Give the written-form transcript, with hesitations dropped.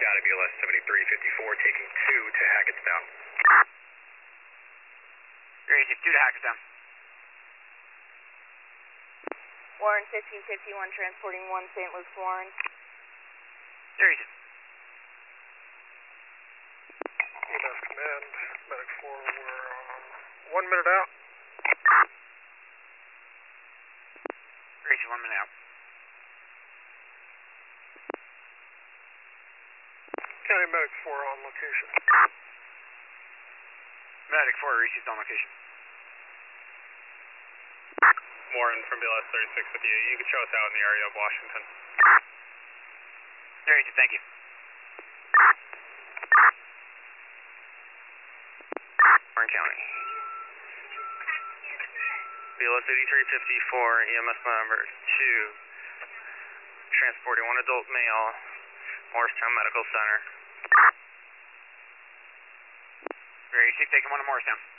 Got it, BLS 7354, taking 2 to Hackettstown. Great, 2 to Hackettstown. Warren 1551, transporting 1 St. Luke's Warren. There you go. EMS Command, Medic 4, we're 1 minute out. Great, 1 minute out. County Medic 4 on location. Medic 4 received on location. Warren from BLS 36 with you. You can show us out in the area of Washington. There you go, thank you. Warren County. BLS 8354, EMS number 2, transporting 1 adult male, Morristown Medical Center. Great, taking 1 to Morristown.